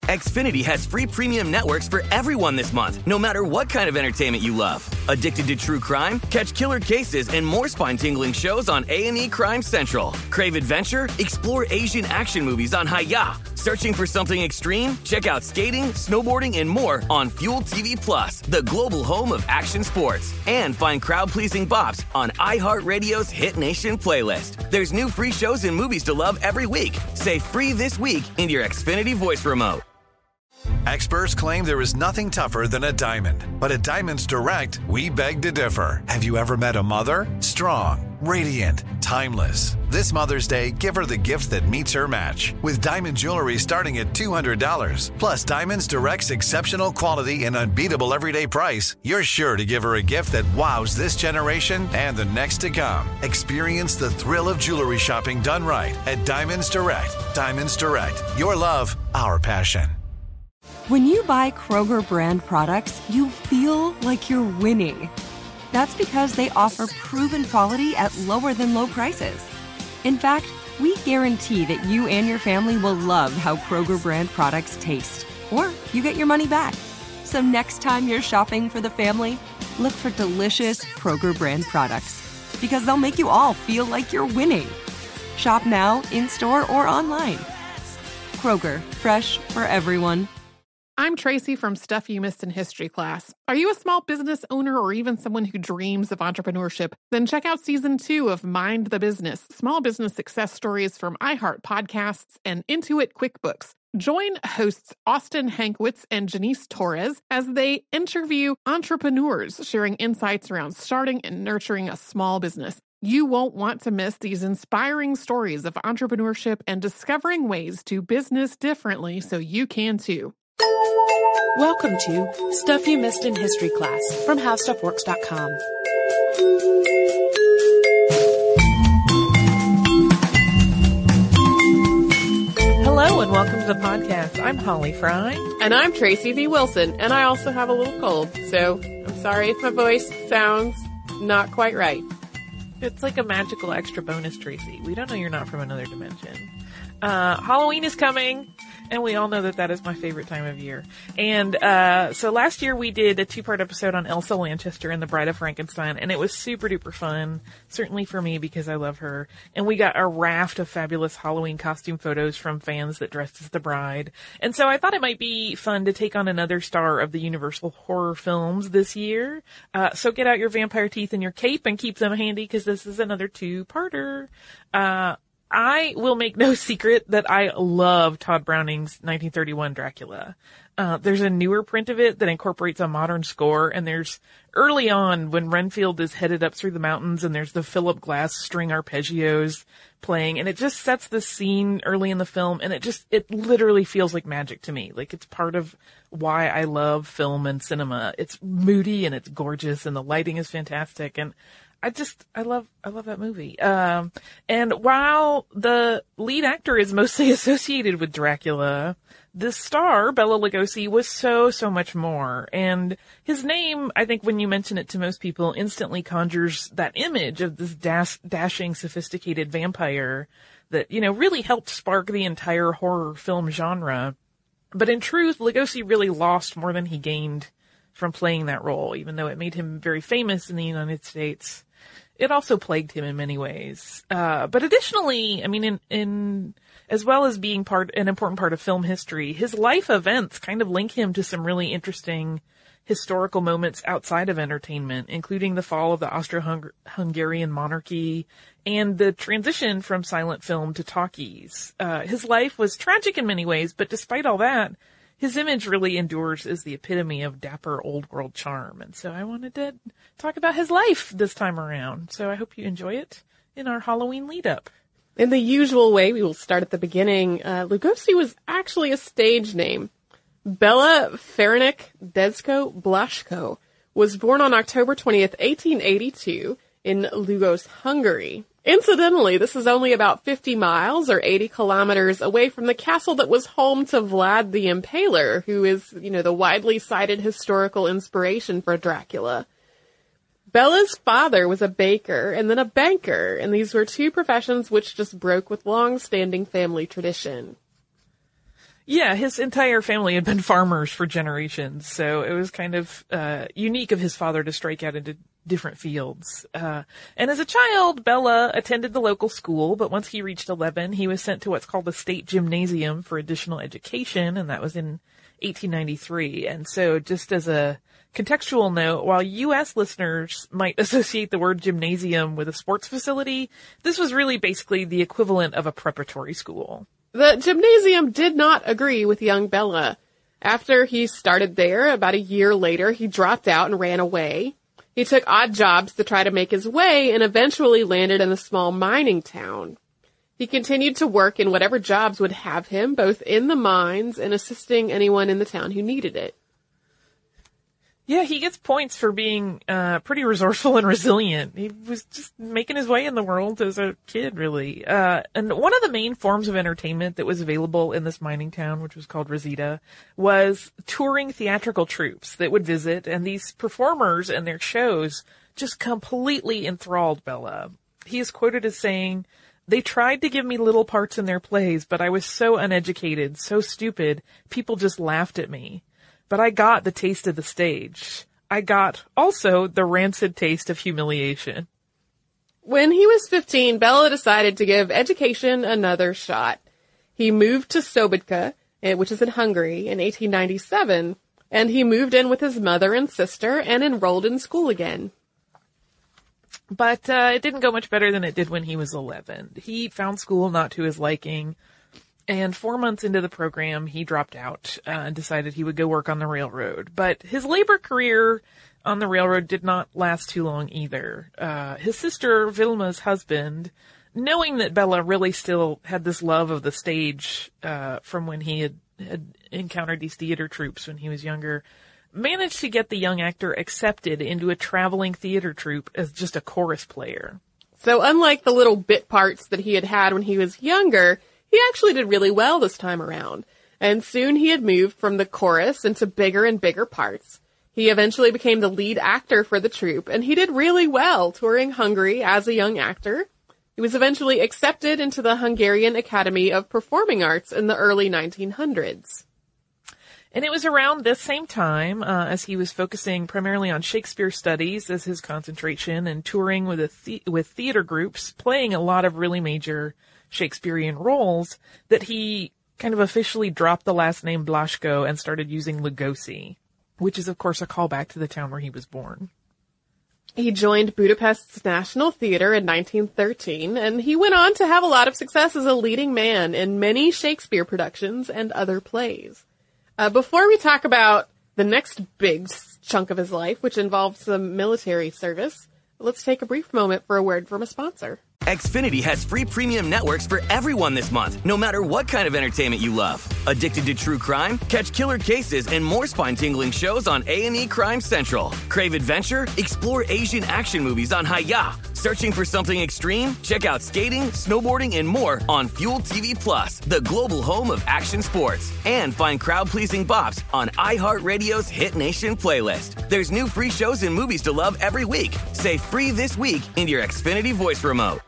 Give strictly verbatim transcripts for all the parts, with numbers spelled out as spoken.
Xfinity has free premium networks for everyone this month, no matter what kind of entertainment you love. Addicted to true crime? Catch killer cases and more spine-tingling shows on A and E Crime Central. Crave adventure? Explore Asian action movies on Hi-Ya. Searching for something extreme? Check out skating, snowboarding, and more on Fuel T V Plus, the global home of action sports. And find crowd-pleasing bops on iHeartRadio's Hit Nation playlist. There's new free shows and movies to love every week. Say free this week in your Xfinity voice remote. Experts claim there is nothing tougher than a diamond. But at Diamonds Direct, we beg to differ. Have you ever met a mother? Strong, radiant, timeless. This Mother's Day, give her the gift that meets her match. With diamond jewelry starting at two hundred dollars. Plus Diamonds Direct's exceptional quality and unbeatable everyday price, you're sure to give her a gift that wows this generation and the next to come. Experience the thrill of jewelry shopping done right at Diamonds Direct. Diamonds Direct. Your love, our passion. When you buy Kroger brand products, you feel like you're winning. That's because they offer proven quality at lower than low prices. In fact, we guarantee that you and your family will love how Kroger brand products taste, or you get your money back. So next time you're shopping for the family, look for delicious Kroger brand products, because they'll make you all feel like you're winning. Shop now, in-store, or online. Kroger, fresh for everyone. I'm Tracy from Stuff You Missed in History class. Are you a small business owner or even someone who dreams of entrepreneurship? Then check out season two of Mind the Business, small business success stories from iHeart Podcasts and Intuit QuickBooks. Join hosts Austin Hankwitz and Janice Torres as they interview entrepreneurs sharing insights around starting and nurturing a small business. You won't want to miss these inspiring stories of entrepreneurship and discovering ways to business differently so you can too. Welcome to Stuff You Missed in History class from How Stuff Works dot com. Hello and welcome to the podcast. I'm Holly Fry. And I'm Tracy V. Wilson, and I also have a little cold, so I'm sorry if my voice sounds not quite right. It's like a magical extra bonus, Tracy. We don't know you're not from another dimension. Uh, Halloween is coming, and we all know that that is my favorite time of year. And uh so last year we did a two-part episode on Elsa Lanchester and the Bride of Frankenstein, and it was super duper fun, certainly for me because I love her. And we got a raft of fabulous Halloween costume photos from fans that dressed as the bride. And so I thought it might be fun to take on another star of the Universal horror films this year. Uh so get out your vampire teeth and your cape and keep them handy, because this is another two-parter. Uh I will make no secret that I love Todd Browning's nineteen thirty-one Dracula. Uh, there's a newer print of it that incorporates a modern score, and there's early on when Renfield is headed up through the mountains and there's the Philip Glass string arpeggios playing, and it just sets the scene early in the film, and it just, it literally feels like magic to me. Like, it's part of why I love film and cinema. It's moody and it's gorgeous and the lighting is fantastic, and I just, I love, I love that movie. Um, and while the lead actor is mostly associated with Dracula, the star, Bela Lugosi, was so, so much more. And his name, I think when you mention it to most people, instantly conjures that image of this dash, dashing, sophisticated vampire that, you know, really helped spark the entire horror film genre. But in truth, Lugosi really lost more than he gained from playing that role, even though it made him very famous in the United States. It also plagued him in many ways. Uh, but additionally, I mean, in, in, as well as being part, an important part of film history, his life events kind of link him to some really interesting historical moments outside of entertainment, including the fall of the Austro-Hungarian monarchy and the transition from silent film to talkies. Uh, his life was tragic in many ways, but despite all that, his image really endures as the epitome of dapper old world charm. And so I wanted to talk about his life this time around. So I hope you enjoy it in our Halloween lead up. In the usual way, we will start at the beginning. Uh, Lugosi was actually a stage name. Bela Ferenc Dezső Blasco was born on October twentieth, eighteen eighty-two in Lugos, Hungary. Incidentally, this is only about fifty miles or eighty kilometers away from the castle that was home to Vlad the Impaler, who is, you know, the widely cited historical inspiration for Dracula. Bela's father was a baker and then a banker, and these were two professions which just broke with long-standing family tradition. Yeah, his entire family had been farmers for generations, so it was kind of uh unique of his father to strike out into different fields. Uh and as a child, Bella attended the local school, but once he reached eleven, he was sent to what's called the state gymnasium for additional education, and that was in eighteen ninety-three. And so just as a contextual note, while U S listeners might associate the word gymnasium with a sports facility, this was really basically the equivalent of a preparatory school. The gymnasium did not agree with young Bella. After he started there, about a year later, he dropped out and ran away. He took odd jobs to try to make his way and eventually landed in a small mining town. He continued to work in whatever jobs would have him, both in the mines and assisting anyone in the town who needed it. Yeah, he gets points for being uh pretty resourceful and resilient. He was just making his way in the world as a kid, really. Uh and one of the main forms of entertainment that was available in this mining town, which was called Rosita, was touring theatrical troupes that would visit, and these performers and their shows just completely enthralled Bella. He is quoted as saying, "They tried to give me little parts in their plays, but I was so uneducated, so stupid, people just laughed at me. But I got the taste of the stage. I got, also, the rancid taste of humiliation." When he was fifteen, Bella decided to give education another shot. He moved to Sobotka, which is in Hungary, in eighteen ninety-seven, and he moved in with his mother and sister and enrolled in school again. But uh, it didn't go much better than it did when he was eleven. He found school not to his liking, and four months into the program, he dropped out uh, and decided he would go work on the railroad. But his labor career on the railroad did not last too long either. Uh, his sister, Vilma's husband, knowing that Bella really still had this love of the stage uh, from when he had, had encountered these theater troupes when he was younger, managed to get the young actor accepted into a traveling theater troupe as just a chorus player. So unlike the little bit parts that he had had when he was younger, he actually did really well this time around, and soon he had moved from the chorus into bigger and bigger parts. He eventually became the lead actor for the troupe, and he did really well touring Hungary as a young actor. He was eventually accepted into the Hungarian Academy of Performing Arts in the early nineteen hundreds. And it was around this same time, uh, as he was focusing primarily on Shakespeare studies as his concentration and touring with a the- with theater groups, playing a lot of really major Shakespearean roles, that he kind of officially dropped the last name Blaszko and started using Lugosi, which is, of course, a callback to the town where he was born. He joined Budapest's National Theatre in nineteen thirteen, and he went on to have a lot of success as a leading man in many Shakespeare productions and other plays. Uh, before we talk about the next big chunk of his life, which involves some military service, let's take a brief moment for a word from a sponsor. Xfinity has free premium networks for everyone this month, no matter what kind of entertainment you love. Addicted to true crime? Catch killer cases and more spine-tingling shows on A and E Crime Central. Crave adventure? Explore Asian action movies on Hi-Ya. Searching for something extreme? Check out skating, snowboarding, and more on Fuel T V Plus, the global home of action sports. And find crowd-pleasing bops on iHeartRadio's Hit Nation playlist. There's new free shows and movies to love every week. Say free this week in your Xfinity voice remote.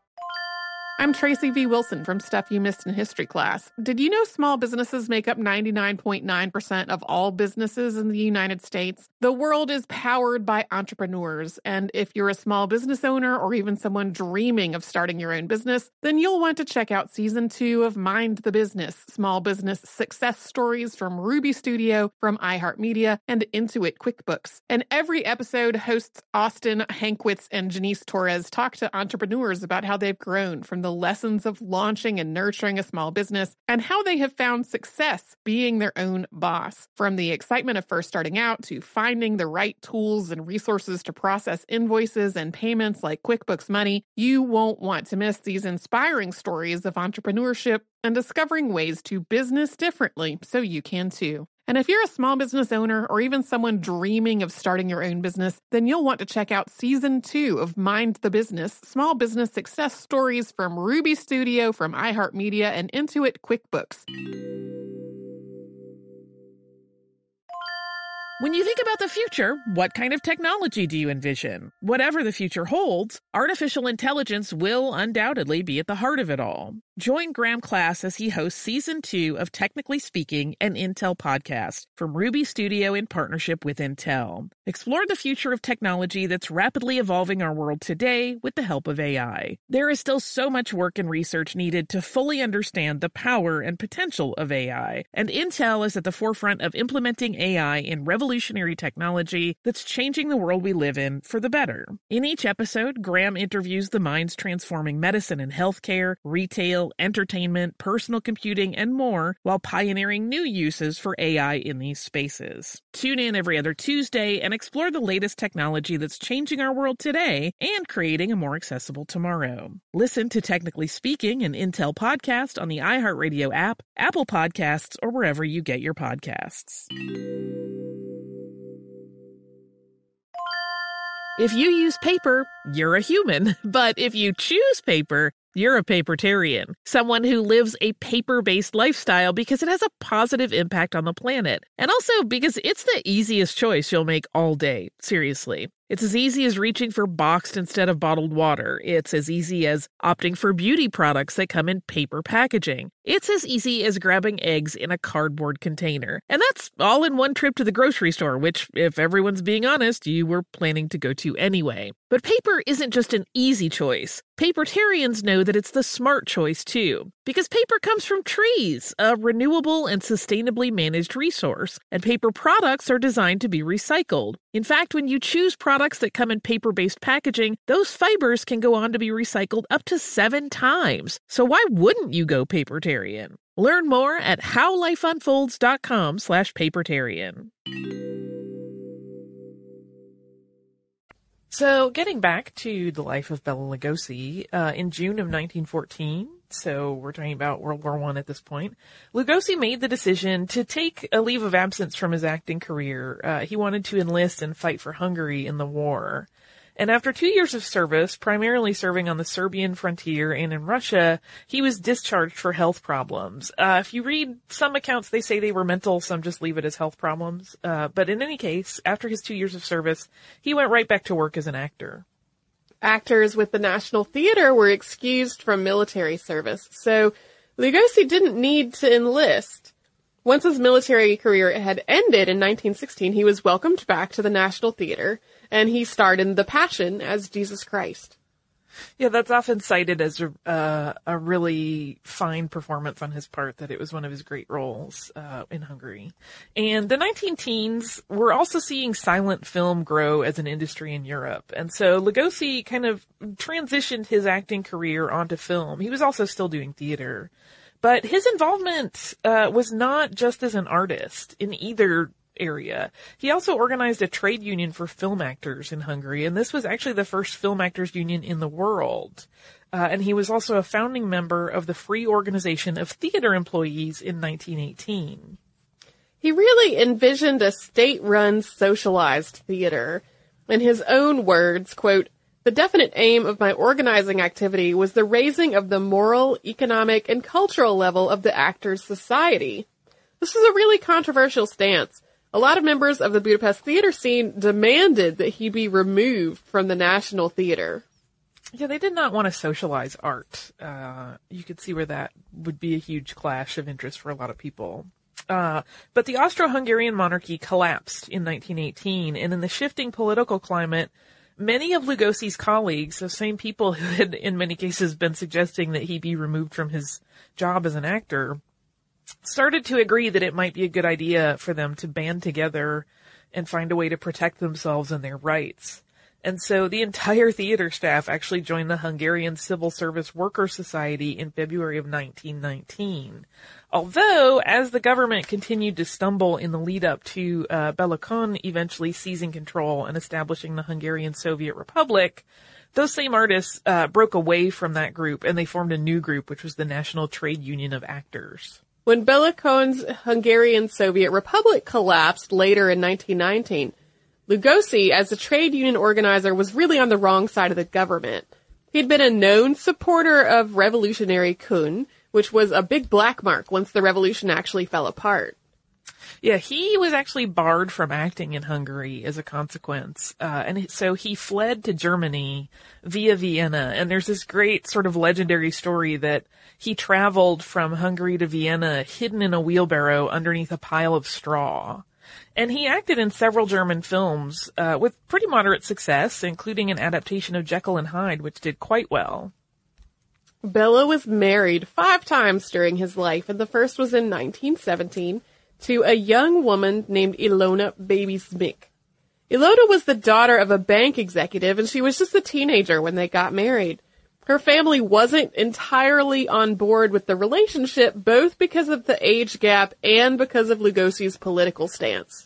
I'm Tracy V. Wilson from Stuff You Missed in History Class. Did you know small businesses make up ninety-nine point nine percent of all businesses in the United States? The world is powered by entrepreneurs, and if you're a small business owner or even someone dreaming of starting your own business, then you'll want to check out Season two of Mind the Business, Small Business Success Stories from Ruby Studio, from iHeartMedia, and Intuit QuickBooks. And every episode, hosts Austin Hankwitz and Janice Torres talk to entrepreneurs about how they've grown from the the lessons of launching and nurturing a small business and how they have found success being their own boss. From the excitement of first starting out to finding the right tools and resources to process invoices and payments like QuickBooks Money, you won't want to miss these inspiring stories of entrepreneurship and discovering ways to business differently so you can too. And if you're a small business owner or even someone dreaming of starting your own business, then you'll want to check out Season two of Mind the Business, Small Business Success Stories from Ruby Studio, from iHeartMedia, and Intuit QuickBooks. When you think about the future, what kind of technology do you envision? Whatever the future holds, artificial intelligence will undoubtedly be at the heart of it all. Join Graham Class as he hosts Season two of Technically Speaking, an Intel podcast from Ruby Studio in partnership with Intel. Explore the future of technology that's rapidly evolving our world today with the help of A I. There is still so much work and research needed to fully understand the power and potential of A I, and Intel is at the forefront of implementing A I in revolutionary technology that's changing the world we live in for the better. In each episode, Graham interviews the minds transforming medicine and healthcare, retail, entertainment, personal computing, and more, while pioneering new uses for A I in these spaces. Tune in every other Tuesday and explore the latest technology that's changing our world today and creating a more accessible tomorrow. Listen to Technically Speaking, an Intel podcast on the iHeartRadio app, Apple Podcasts, or wherever you get your podcasts. If you use paper, you're a human. But if you choose paper, you're a papertarian, someone who lives a paper-based lifestyle because it has a positive impact on the planet. And also because it's the easiest choice you'll make all day, seriously. It's as easy as reaching for boxed instead of bottled water. It's as easy as opting for beauty products that come in paper packaging. It's as easy as grabbing eggs in a cardboard container. And that's all in one trip to the grocery store, which, if everyone's being honest, you were planning to go to anyway. But paper isn't just an easy choice. Papertarians know that it's the smart choice, too. Because paper comes from trees, a renewable and sustainably managed resource, and paper products are designed to be recycled. In fact, when you choose products that come in paper-based packaging, those fibers can go on to be recycled up to seven times. So why wouldn't you go papertarian? Learn more at howlifeunfolds.com slash papertarian. So, getting back to the life of Bela Lugosi, uh, in June of nineteen fourteen, so we're talking about World War One at this point, Lugosi made the decision to take a leave of absence from his acting career. Uh, he wanted to enlist and fight for Hungary in the war. And after two years of service, primarily serving on the Serbian frontier and in Russia, he was discharged for health problems. Uh, if you read some accounts, they say they were mental, some just leave it as health problems. Uh, but in any case, after his two years of service, he went right back to work as an actor. Actors with the National Theater were excused from military service, so Lugosi didn't need to enlist. Once his military career had ended in nineteen sixteen, he was welcomed back to the National Theater, and he starred in The Passion as Jesus Christ. Yeah, that's often cited as a, uh, a really fine performance on his part, that it was one of his great roles uh, in Hungary. And the nineteen teens were also seeing silent film grow as an industry in Europe. And so Lugosi kind of transitioned his acting career onto film. He was also still doing theater. But his involvement uh, was not just as an artist in either area. He also organized a trade union for film actors in Hungary, and this was actually the first film actors union in the world. Uh, and he was also a founding member of the Free Organization of Theater Employees in nineteen eighteen. He really envisioned a state-run socialized theater. In his own words, quote, "The definite aim of my organizing activity was the raising of the moral, economic, and cultural level of the actors' society." This was a really controversial stance. A lot of members of the Budapest theater scene demanded that he be removed from the National Theater. Yeah, they did not want to socialize art. Uh, you could see where that would be a huge clash of interest for a lot of people. Uh, but the Austro-Hungarian monarchy collapsed in nineteen eighteen, and in the shifting political climate, many of Lugosi's colleagues, the same people who had in many cases been suggesting that he be removed from his job as an actor, started to agree that it might be a good idea for them to band together and find a way to protect themselves and their rights. And so the entire theater staff actually joined the Hungarian Civil Service Workers Society in February of nineteen nineteen. Although, as the government continued to stumble in the lead up to uh, Bela Kun eventually seizing control and establishing the Hungarian Soviet Republic, those same artists uh, broke away from that group and they formed a new group, which was the National Trade Union of Actors. When Bela Kun's Hungarian Soviet Republic collapsed later in nineteen nineteen, Lugosi, as a trade union organizer, was really on the wrong side of the government. He'd been a known supporter of Revolutionary Kun, which was a big black mark once the revolution actually fell apart. Yeah, he was actually barred from acting in Hungary as a consequence. Uh, and so he fled to Germany via Vienna. And there's this great sort of legendary story that he traveled from Hungary to Vienna hidden in a wheelbarrow underneath a pile of straw. And he acted in several German films uh, with pretty moderate success, including an adaptation of Jekyll and Hyde, which did quite well. Bela was married five times during his life, and the first was in nineteen seventeen to a young woman named Ilona Baby-Zmik. Ilona was the daughter of a bank executive, and she was just a teenager when they got married. Her family wasn't entirely on board with the relationship, both because of the age gap and because of Lugosi's political stance.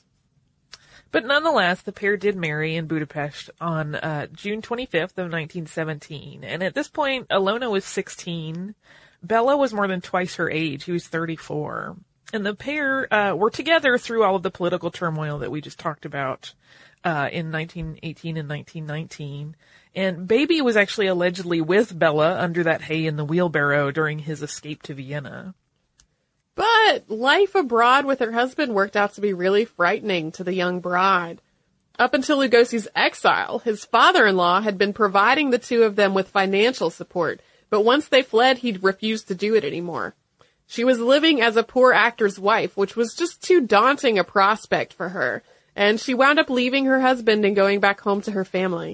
But nonetheless, the pair did marry in Budapest on uh, June twenty-fifth of nineteen seventeen. And at this point, Ilona was sixteen. Bela was more than twice her age. He was thirty-four. And the pair uh, were together through all of the political turmoil that we just talked about uh, in nineteen eighteen and nineteen nineteen. And Baby was actually allegedly with Bela under that hay in the wheelbarrow during his escape to Vienna. But life abroad with her husband worked out to be really frightening to the young bride. Up until Lugosi's exile, his father-in-law had been providing the two of them with financial support, but once they fled, he'd refused to do it anymore. She was living as a poor actor's wife, which was just too daunting a prospect for her, and she wound up leaving her husband and going back home to her family.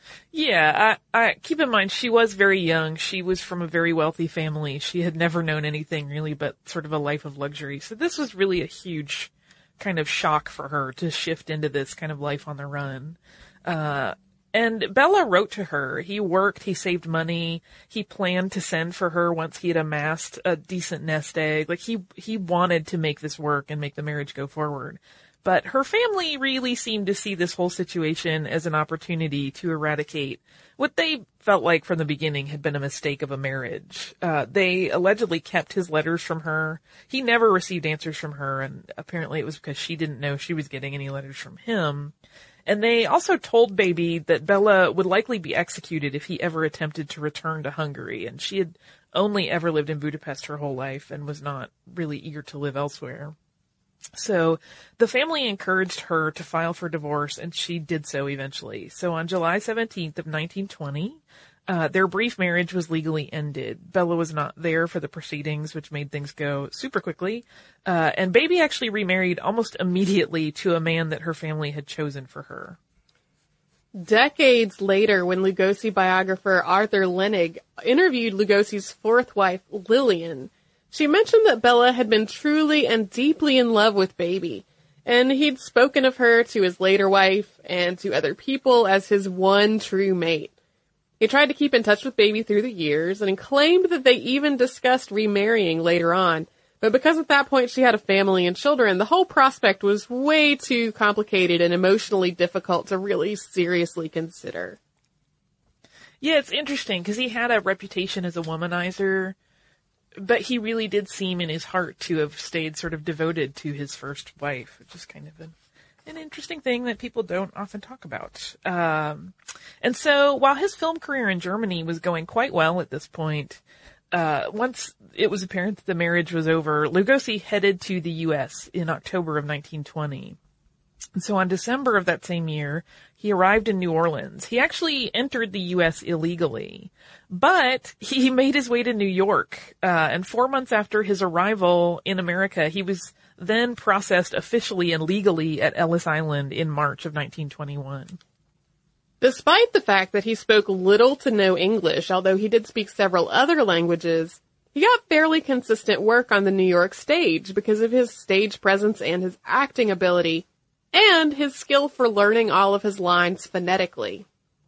Yeah, I, I keep in mind she was very young. She was from a very wealthy family. She had never known anything really but sort of a life of luxury. So this was really a huge kind of shock for her to shift into this kind of life on the run. Uh, and Bela wrote to her. He worked, he saved money, he planned to send for her once he had amassed a decent nest egg. Like he, he wanted to make this work and make the marriage go forward. But her family really seemed to see this whole situation as an opportunity to eradicate what they felt like from the beginning had been a mistake of a marriage. Uh, they allegedly kept his letters from her. He never received answers from her, and apparently it was because she didn't know she was getting any letters from him. And they also told Baby that Bela would likely be executed if he ever attempted to return to Hungary, and she had only ever lived in Budapest her whole life and was not really eager to live elsewhere. So the family encouraged her to file for divorce, and she did so eventually. So on July seventeenth of nineteen twenty, uh, their brief marriage was legally ended. Bela was not there for the proceedings, which made things go super quickly. Uh, and Baby actually remarried almost immediately to a man that her family had chosen for her. Decades later, when Lugosi biographer Arthur Lenig interviewed Lugosi's fourth wife, Lillian, she mentioned that Bela had been truly and deeply in love with Baby, and he'd spoken of her to his later wife and to other people as his one true mate. He tried to keep in touch with Baby through the years and claimed that they even discussed remarrying later on, but because at that point she had a family and children, the whole prospect was way too complicated and emotionally difficult to really seriously consider. Yeah, it's interesting because he had a reputation as a womanizer, but he really did seem in his heart to have stayed sort of devoted to his first wife, which is kind of an, an interesting thing that people don't often talk about. Um, and so while his film career in Germany was going quite well at this point, uh, once it was apparent that the marriage was over, Lugosi headed to the U S in October of nineteen twenty. And so on December of that same year, he arrived in New Orleans. He actually entered the U S illegally, but he made his way to New York. Uh, and four months after his arrival in America, he was then processed officially and legally at Ellis Island in March of nineteen twenty-one. Despite the fact that he spoke little to no English, although he did speak several other languages, he got fairly consistent work on the New York stage because of his stage presence and his acting ability, and his skill for learning all of his lines phonetically.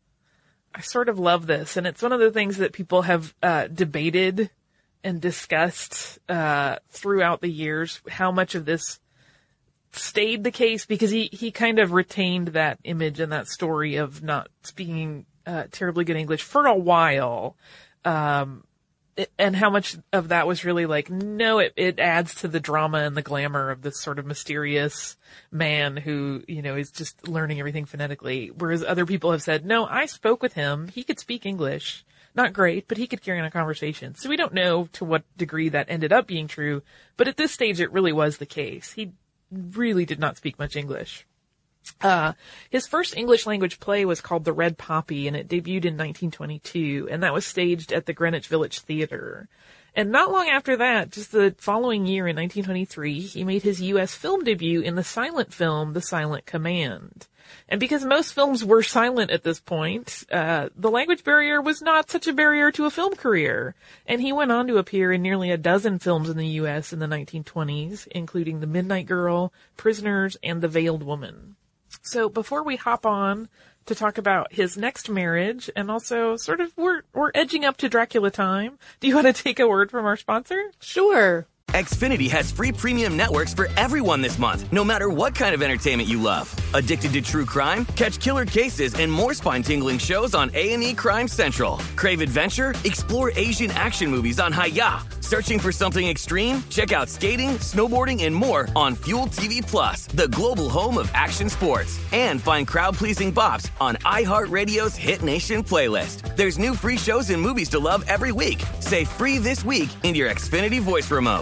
I sort of love this, and it's one of the things that people have uh, debated and discussed uh, throughout the years, how much of this stayed the case, because he, he kind of retained that image and that story of not speaking uh, terribly good English for a while. Um, and how much of that was really like, no, it, it adds to the drama and the glamour of this sort of mysterious man who, you know, is just learning everything phonetically. Whereas other people have said, no, I spoke with him. He could speak English. Not great, but he could carry on a conversation. So we don't know to what degree that ended up being true. But at this stage, it really was the case. He really did not speak much English. Uh, his first English language play was called The Red Poppy, and it debuted in nineteen twenty-two, and that was staged at the Greenwich Village Theatre. And not long after that, just the following year in nineteen twenty-three, he made his U S film debut in the silent film The Silent Command. And because most films were silent at this point, uh, the language barrier was not such a barrier to a film career. And he went on to appear in nearly a dozen films in the U S in the nineteen twenties, including The Midnight Girl, Prisoners, and The Veiled Woman. So before we hop on to talk about his next marriage, and also sort of we're we're edging up to Dracula time, do you want to take a word from our sponsor? Sure. Xfinity has free premium networks for everyone this month, no matter what kind of entertainment you love. Addicted to true crime? Catch killer cases and more spine-tingling shows on A and E Crime Central. Crave adventure? Explore Asian action movies on Hi-Ya. Searching for something extreme? Check out skating, snowboarding, and more on Fuel T V Plus, the global home of action sports. And find crowd-pleasing bops on iHeartRadio's Hit Nation playlist. There's new free shows and movies to love every week. Say free this week in your Xfinity voice remote.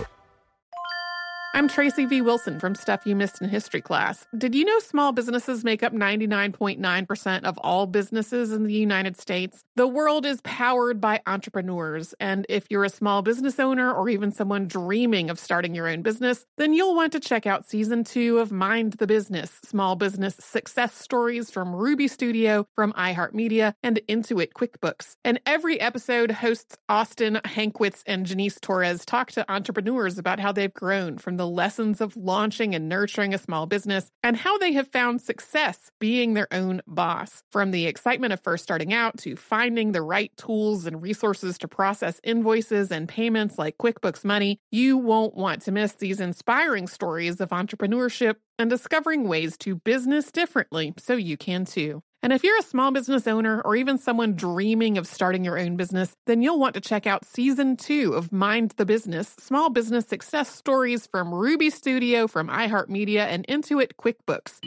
I'm Tracy V. Wilson from Stuff You Missed in History Class. Did you know small businesses make up ninety-nine point nine percent of all businesses in the United States? The world is powered by entrepreneurs, and if you're a small business owner or even someone dreaming of starting your own business, then you'll want to check out Season two of Mind the Business, Small Business Success Stories from Ruby Studio, from iHeartMedia, and Intuit QuickBooks. And every episode, hosts Austin Hankwitz and Janice Torres talk to entrepreneurs about how they've grown from the lessons of launching and nurturing a small business and how they have found success being their own boss. From the excitement of first starting out to finding the right tools and resources to process invoices and payments like QuickBooks Money, you won't want to miss these inspiring stories of entrepreneurship and discovering ways to business differently so you can too. And if you're a small business owner or even someone dreaming of starting your own business, then you'll want to check out Season two of Mind the Business, Small Business Success Stories from Ruby Studio, from iHeartMedia, and Intuit QuickBooks.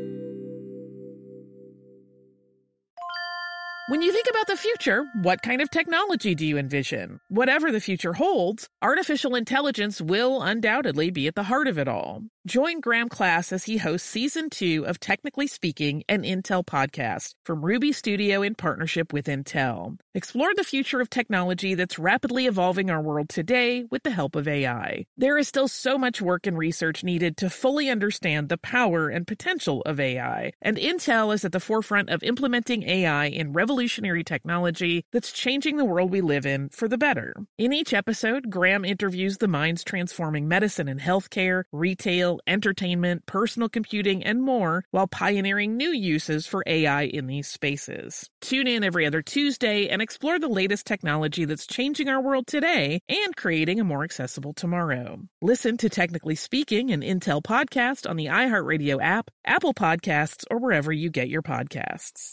When you think about the future, what kind of technology do you envision? Whatever the future holds, artificial intelligence will undoubtedly be at the heart of it all. Join Graham Class as he hosts Season two of Technically Speaking, an Intel podcast from Ruby Studio in partnership with Intel. Explore the future of technology that's rapidly evolving our world today with the help of A I. There is still so much work and research needed to fully understand the power and potential of A I, and Intel is at the forefront of implementing A I in revolutionary technology that's changing the world we live in for the better. In each episode, Graham interviews the minds transforming medicine and healthcare, retail, entertainment, personal computing, and more, while pioneering new uses for A I in these spaces. Tune in every other Tuesday and explore the latest technology that's changing our world today and creating a more accessible tomorrow. Listen to Technically Speaking, an Intel podcast on the iHeartRadio app, Apple Podcasts, or wherever you get your podcasts.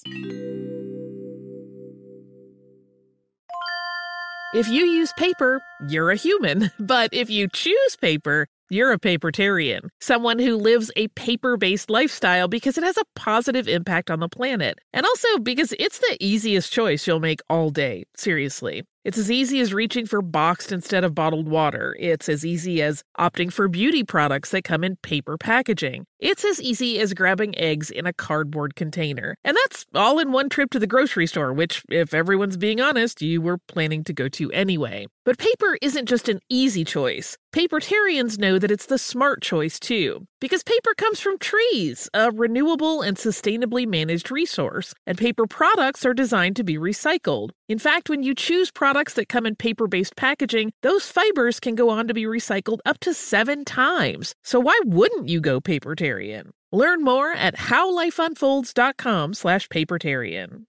If you use paper, you're a human. But if you choose paper, you're a papertarian, someone who lives a paper-based lifestyle because it has a positive impact on the planet. And also because it's the easiest choice you'll make all day. Seriously. It's as easy as reaching for boxed instead of bottled water. It's as easy as opting for beauty products that come in paper packaging. It's as easy as grabbing eggs in a cardboard container. And that's all in one trip to the grocery store, which, if everyone's being honest, you were planning to go to anyway. But paper isn't just an easy choice. Papertarians know that it's the smart choice, too. Because paper comes from trees, a renewable and sustainably managed resource. And paper products are designed to be recycled. In fact, when you choose products that come in paper-based packaging, those fibers can go on to be recycled up to seven times. So why wouldn't you go papertarian? Learn more at howlifeunfolds.com slash papertarian.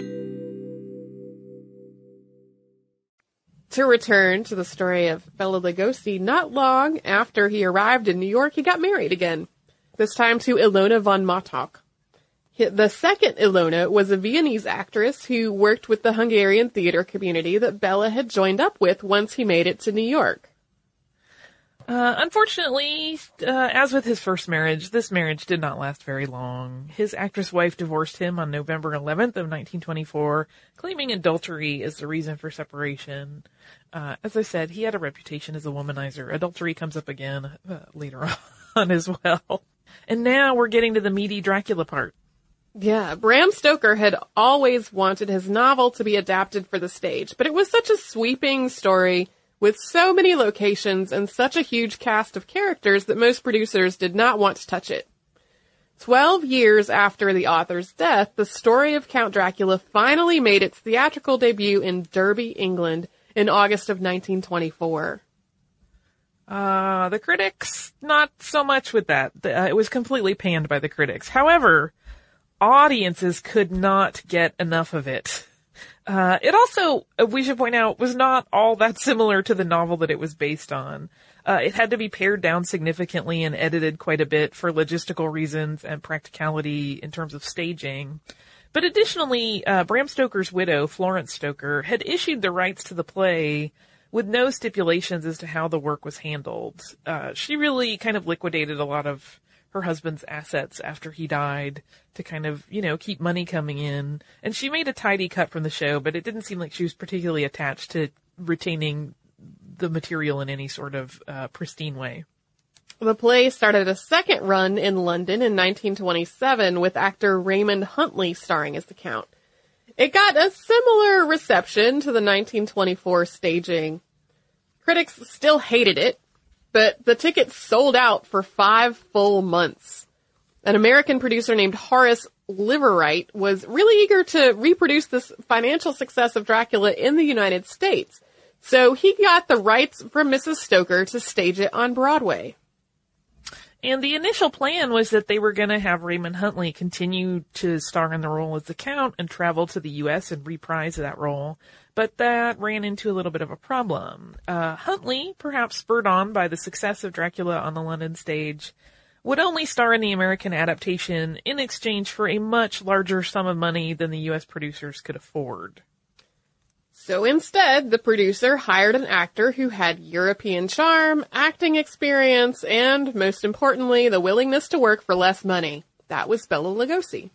To return to the story of Bela Lugosi, not long after he arrived in New York, he got married again, this time to Ilona von Mottock. The second Ilona was a Viennese actress who worked with the Hungarian theater community that Bela had joined up with once he made it to New York. Uh, unfortunately, uh, as with his first marriage, this marriage did not last very long. His actress wife divorced him on November eleventh of nineteen twenty-four, claiming adultery as the reason for separation. Uh, as I said, he had a reputation as a womanizer. Adultery comes up again uh, later on. on as well. And now we're getting to the meaty Dracula part. Yeah, Bram Stoker had always wanted his novel to be adapted for the stage, but it was such a sweeping story with so many locations and such a huge cast of characters that most producers did not want to touch it. Twelve years after the author's death, the story of Count Dracula finally made its theatrical debut in Derby, England in August of nineteen twenty-four. Uh, the critics, not so much with that. Uh, it was completely panned by the critics. However, audiences could not get enough of it. Uh, it also, we should point out, was not all that similar to the novel that it was based on. Uh, it had to be pared down significantly and edited quite a bit for logistical reasons and practicality in terms of staging. But additionally, uh, Bram Stoker's widow, Florence Stoker, had issued the rights to the play with no stipulations as to how the work was handled. Uh, she really kind of liquidated a lot of her husband's assets after he died to kind of, you know, keep money coming in. And she made a tidy cut from the show, but it didn't seem like she was particularly attached to retaining the material in any sort of uh, pristine way. The play started a second run in London in nineteen twenty-seven with actor Raymond Huntley starring as the Count. It got a similar reception to the nineteen twenty-four staging. Critics still hated it, but the tickets sold out for five full months. An American producer named Horace Liverwright was really eager to reproduce this financial success of Dracula in the United States, so he got the rights from Missus Stoker to stage it on Broadway. And the initial plan was that they were going to have Raymond Huntley continue to star in the role as the Count and travel to the U S and reprise that role. But that ran into a little bit of a problem. Uh, Huntley, perhaps spurred on by the success of Dracula on the London stage, would only star in the American adaptation in exchange for a much larger sum of money than the U S producers could afford. So instead, the producer hired an actor who had European charm, acting experience, and, most importantly, the willingness to work for less money. That was Bela Lugosi.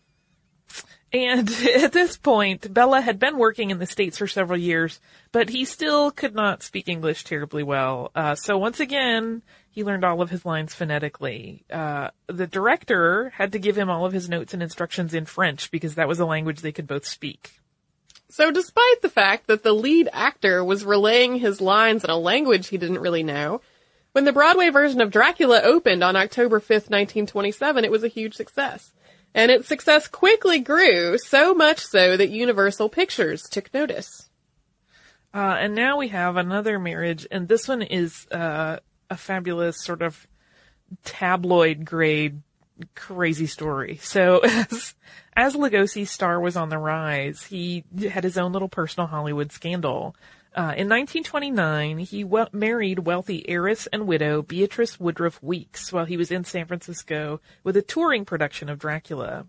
And at this point, Bela had been working in the States for several years, but he still could not speak English terribly well. Uh, so once again, he learned all of his lines phonetically. Uh, the director had to give him all of his notes and instructions in French because that was a language they could both speak. So despite the fact that the lead actor was relaying his lines in a language he didn't really know, when the Broadway version of Dracula opened on October fifth, nineteen twenty-seven, it was a huge success. And its success quickly grew, so much so that Universal Pictures took notice. Uh, and now we have another marriage, and this one is uh, a fabulous sort of tabloid-grade crazy story. So as, as Lugosi's star was on the rise, he had his own little personal Hollywood scandal. Uh, in nineteen twenty-nine, he we- married wealthy heiress and widow Beatrice Woodruff Weeks while he was in San Francisco with a touring production of Dracula.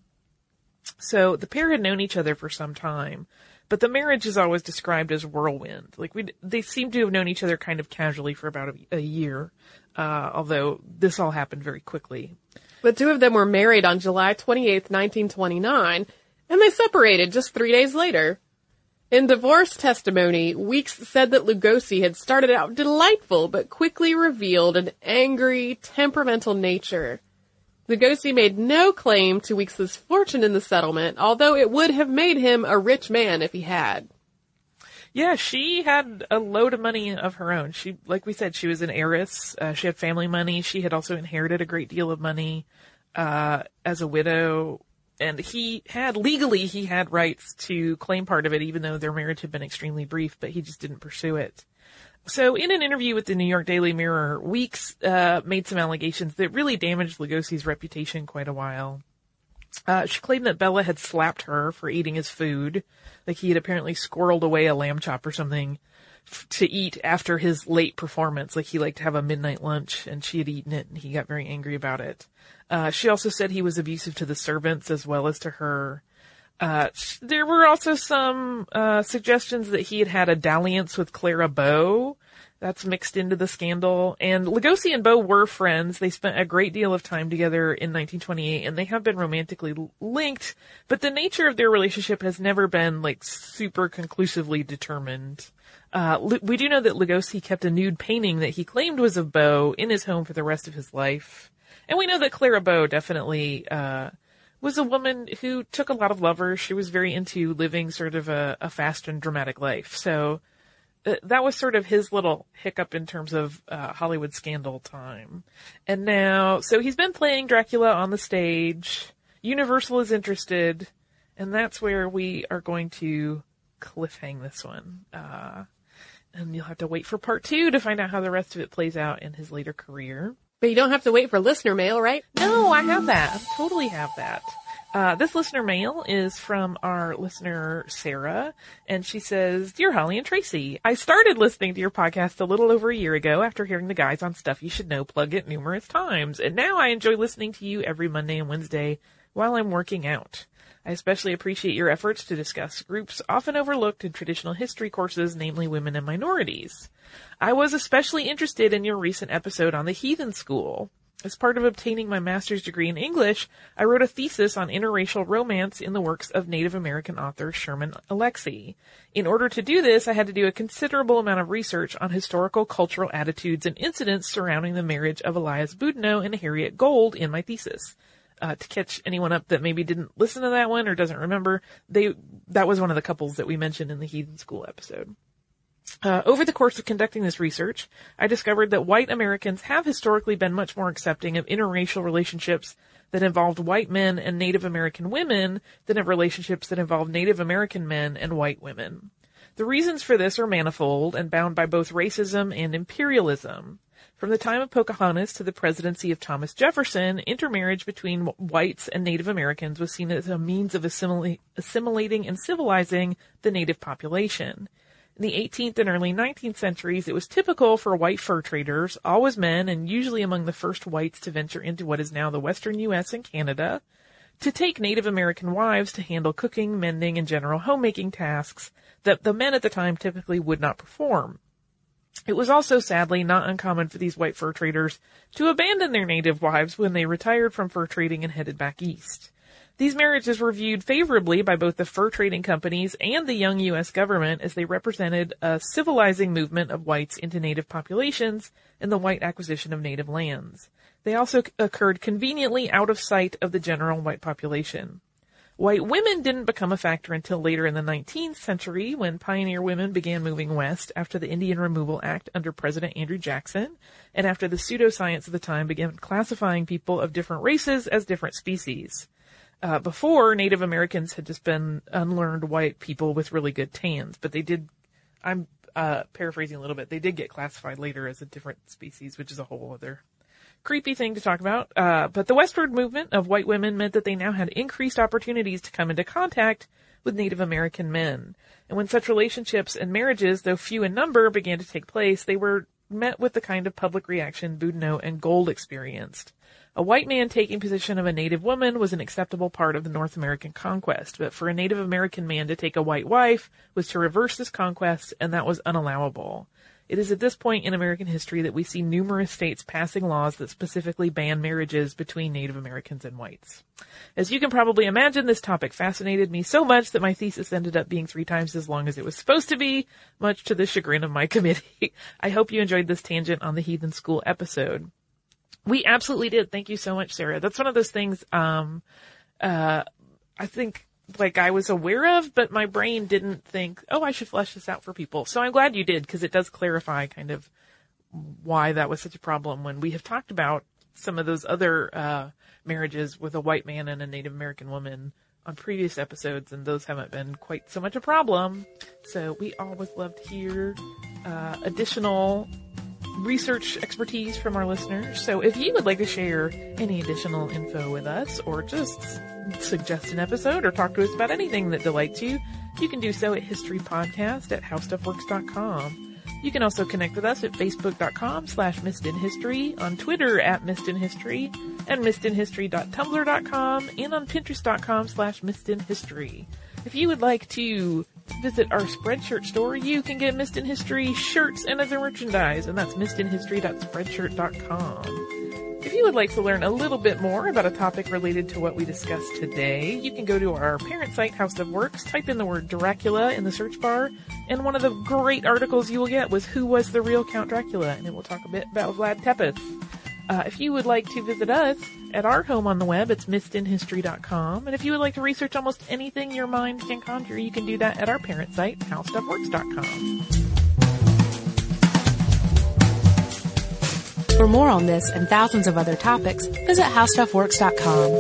So the pair had known each other for some time, but the marriage is always described as whirlwind. Like we, they seem to have known each other kind of casually for about a, a year, uh, although this all happened very quickly. The two of them were married on July twenty-eighth, nineteen twenty-nine, and they separated just three days later. In divorce testimony, Weeks said that Lugosi had started out delightful, but quickly revealed an angry, temperamental nature. Lugosi made no claim to Weeks's fortune in the settlement, although it would have made him a rich man if he had. Yeah, she had a load of money of her own. She, like we said, she was an heiress. Uh, she had family money. She had also inherited a great deal of money, uh, as a widow. And he had, legally, he had rights to claim part of it, even though their marriage had been extremely brief, but he just didn't pursue it. So in an interview with the New York Daily Mirror, Weeks, uh, made some allegations that really damaged Lugosi's reputation quite a while. Uh, she claimed that Bela had slapped her for eating his food. Like he had apparently squirreled away a lamb chop or something f- to eat after his late performance. Like he liked to have a midnight lunch and she had eaten it and he got very angry about it. Uh, she also said he was abusive to the servants as well as to her. Uh, sh- there were also some, uh, suggestions that he had had a dalliance with Clara Bow. That's mixed into the scandal. And Lugosi and Bow were friends. They spent a great deal of time together in nineteen twenty-eight, and they have been romantically linked, but the nature of their relationship has never been, like, super conclusively determined. Uh, we do know that Lugosi kept a nude painting that he claimed was of Bow in his home for the rest of his life. And we know that Clara Bow definitely, uh, was a woman who took a lot of lovers. She was very into living sort of a, a fast and dramatic life. So uh, that was sort of his little hiccup in terms of uh, Hollywood scandal time. And now, so he's been playing Dracula on the stage. Universal is interested. And that's where we are going to cliffhang this one. Uh, and you'll have to wait for part two to find out how the rest of it plays out in his later career. But you don't have to wait for listener mail, right? No, I have that. I totally have that. Uh, this listener mail is from our listener, Sarah, and she says, Dear Holly and Tracy, I started listening to your podcast a little over a year ago after hearing the guys on Stuff You Should Know plug it numerous times, and now I enjoy listening to you every Monday and Wednesday while I'm working out. I especially appreciate your efforts to discuss groups often overlooked in traditional history courses, namely women and minorities. I was especially interested in your recent episode on the Heathen School. As part of obtaining my master's degree in English, I wrote a thesis on interracial romance in the works of Native American author Sherman Alexie. In order to do this, I had to do a considerable amount of research on historical cultural attitudes and incidents surrounding the marriage of Elias Boudinot and Harriet Gold in my thesis. Uh, to catch anyone up that maybe didn't listen to that one or doesn't remember, they that was one of the couples that we mentioned in the Heathen School episode. Uh, over the course of conducting this research, I discovered that white Americans have historically been much more accepting of interracial relationships that involved white men and Native American women than of relationships that involved Native American men and white women. The reasons for this are manifold and bound by both racism and imperialism. From the time of Pocahontas to the presidency of Thomas Jefferson, intermarriage between whites and Native Americans was seen as a means of assimil- assimilating and civilizing the native population. In the eighteenth and early nineteenth centuries, it was typical for white fur traders, always men and usually among the first whites to venture into what is now the western U S and Canada, to take Native American wives to handle cooking, mending, and general homemaking tasks that the men at the time typically would not perform. It was also sadly not uncommon for these white fur traders to abandon their native wives when they retired from fur trading and headed back east. These marriages were viewed favorably by both the fur trading companies and the young U S government as they represented a civilizing movement of whites into native populations and the white acquisition of native lands. They also occurred conveniently out of sight of the general white population. White women didn't become a factor until later in the nineteenth century when pioneer women began moving west after the Indian Removal Act under President Andrew Jackson and after the pseudoscience of the time began classifying people of different races as different species. Uh, before, Native Americans had just been unlearned white people with really good tans, but they did, I'm uh, paraphrasing a little bit, they did get classified later as a different species, which is a whole other creepy thing to talk about. Uh, but the westward movement of white women meant that they now had increased opportunities to come into contact with Native American men. And when such relationships and marriages, though few in number, began to take place, they were met with the kind of public reaction Boudinot and Gold experienced. A white man taking possession of a Native woman was an acceptable part of the North American conquest, but for a Native American man to take a white wife was to reverse this conquest, and that was unallowable. It is at this point in American history that we see numerous states passing laws that specifically ban marriages between Native Americans and whites. As you can probably imagine, this topic fascinated me so much that my thesis ended up being three times as long as it was supposed to be, much to the chagrin of my committee. I hope you enjoyed this tangent on the Heathen School episode. We absolutely did. Thank you so much, Sarah. That's one of those things, um, uh, I think, like I was aware of, but my brain didn't think, oh, I should flesh this out for people. So I'm glad you did, because it does clarify kind of why that was such a problem when we have talked about some of those other, uh, marriages with a white man and a Native American woman on previous episodes, and those haven't been quite so much a problem. So we always love to hear, uh, additional research expertise from our listeners. So if you would like to share any additional info with us or just suggest an episode or talk to us about anything that delights you, you can do so at historypodcast at howstuffworks dot com. You can also connect with us at facebook.com slash missedinhistory, on Twitter at missedinhistory, and missedinhistory dot tumblr dot com, and on pinterest.com slash missedinhistory. If you would like to visit our Spreadshirt store, you can get Missed in History shirts and other merchandise, and that's missedinhistory dot spreadshirt dot com. If you would like to learn a little bit more about a topic related to what we discussed today, you can go to our parent site, How Stuff Works, type in the word Dracula in the search bar, and one of the great articles you will get was Who Was the Real Count Dracula? And it will talk a bit about Vlad Tepes. Uh, if you would like to visit us at our home on the web, it's missed in history dot com. And if you would like to research almost anything your mind can conjure, you can do that at our parent site, how stuff works dot com. For more on this and thousands of other topics, visit how stuff works dot com.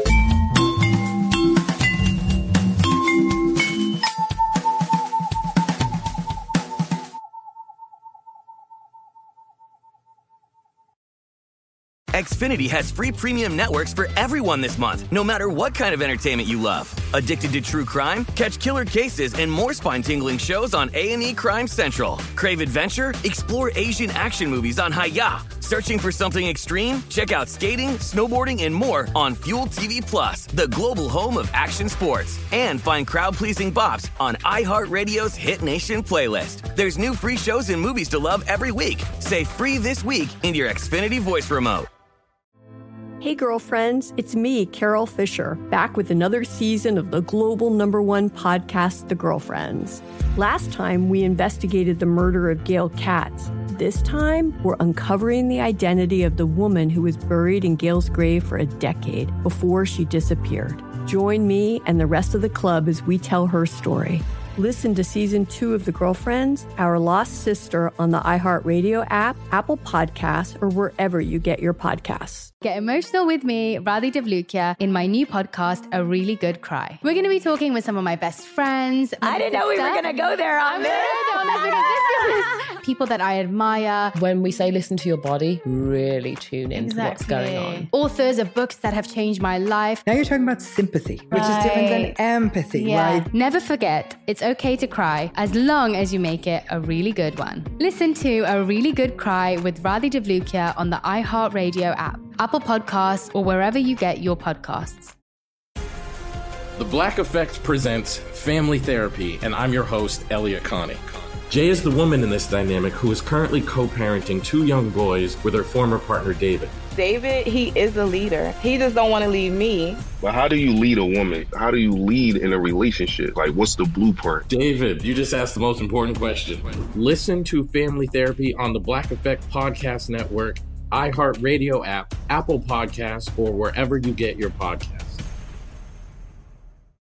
Xfinity has free premium networks for everyone this month, no matter what kind of entertainment you love. Addicted to true crime? Catch killer cases and more spine-tingling shows on A and E Crime Central. Crave adventure? Explore Asian action movies on Hi-Ya. Searching for something extreme? Check out skating, snowboarding, and more on Fuel T V Plus, the global home of action sports. And find crowd-pleasing bops on iHeartRadio's Hit Nation playlist. There's new free shows and movies to love every week. Say free this week in your Xfinity voice remote. Hey girlfriends, it's me, Carol Fisher, back with another season of the global number one podcast, The Girlfriends. Last time, we investigated the murder of Gail Katz. This time, we're uncovering the identity of the woman who was buried in Gail's grave for a decade before she disappeared. Join me and the rest of the club as we tell her story. Listen to season two of The Girlfriends, Our Lost Sister on the iHeartRadio app, Apple Podcasts, or wherever you get your podcasts. Get emotional with me, Radhi Devlukia, in my new podcast, A Really Good Cry. We're going to be talking with some of my best friends. I didn't know we were going to go there on this. People that I admire. When we say listen to your body, really tune into exactly. what's going on. Authors of books that have changed my life. Now you're talking about sympathy, which right. is different than empathy, yeah. right? Never forget, it's okay to cry as long as you make it a really good one. Listen to A Really Good Cry with Radhi Devlukia on the iHeartRadio app, Apple Podcasts, or wherever you get your podcasts. The Black Effect presents Family Therapy, and I'm your host, Elliot Connie. Jay is the woman in this dynamic who is currently co-parenting two young boys with her former partner, David. David, he is a leader. He just don't want to leave me. But how do you lead a woman? How do you lead in a relationship? Like, what's the blueprint? David, you just asked the most important question. Listen to Family Therapy on the Black Effect Podcast Network, iHeartRadio app, Apple Podcasts, or wherever you get your podcasts.